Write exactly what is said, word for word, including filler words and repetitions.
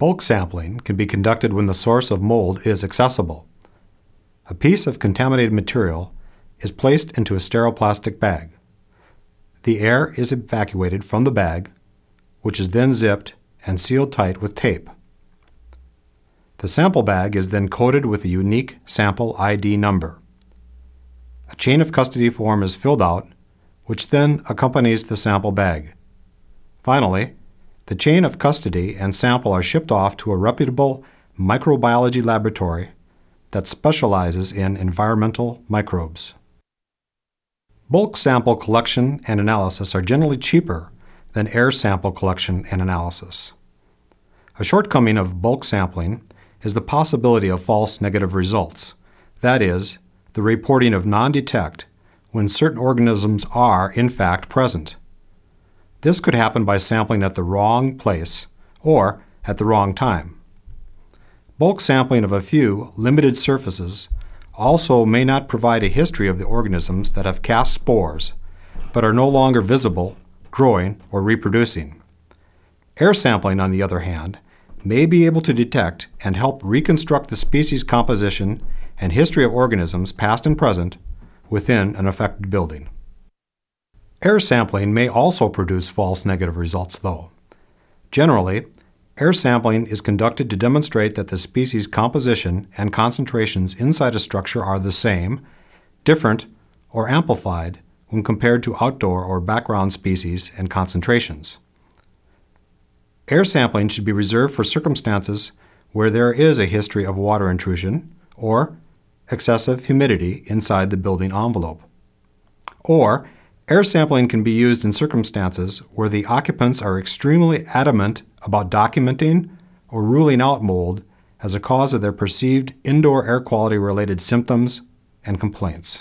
Bulk sampling can be conducted when the source of mold is accessible. A piece of contaminated material is placed into a sterile plastic bag. The air is evacuated from the bag, which is then zipped and sealed tight with tape. The sample bag is then coded with a unique sample I D number. A chain of custody form is filled out, which then accompanies the sample bag. Finally, the chain of custody and sample are shipped off to a reputable microbiology laboratory that specializes in environmental microbes. Bulk sample collection and analysis are generally cheaper than air sample collection and analysis. A shortcoming of bulk sampling is the possibility of false negative results, that is, the reporting of non-detect when certain organisms are, in fact, present. This could happen by sampling at the wrong place or at the wrong time. Bulk sampling of a few limited surfaces also may not provide a history of the organisms that have cast spores but are no longer visible, growing, or reproducing. Air sampling, on the other hand, may be able to detect and help reconstruct the species composition and history of organisms, past and present, within an affected building. Air sampling may also produce false negative results, though. Generally, air sampling is conducted to demonstrate that the species composition and concentrations inside a structure are the same, different, or amplified when compared to outdoor or background species and concentrations. Air sampling should be reserved for circumstances where there is a history of water intrusion or excessive humidity inside the building envelope. Or, air sampling can be used in circumstances where the occupants are extremely adamant about documenting or ruling out mold as a cause of their perceived indoor air quality related symptoms and complaints.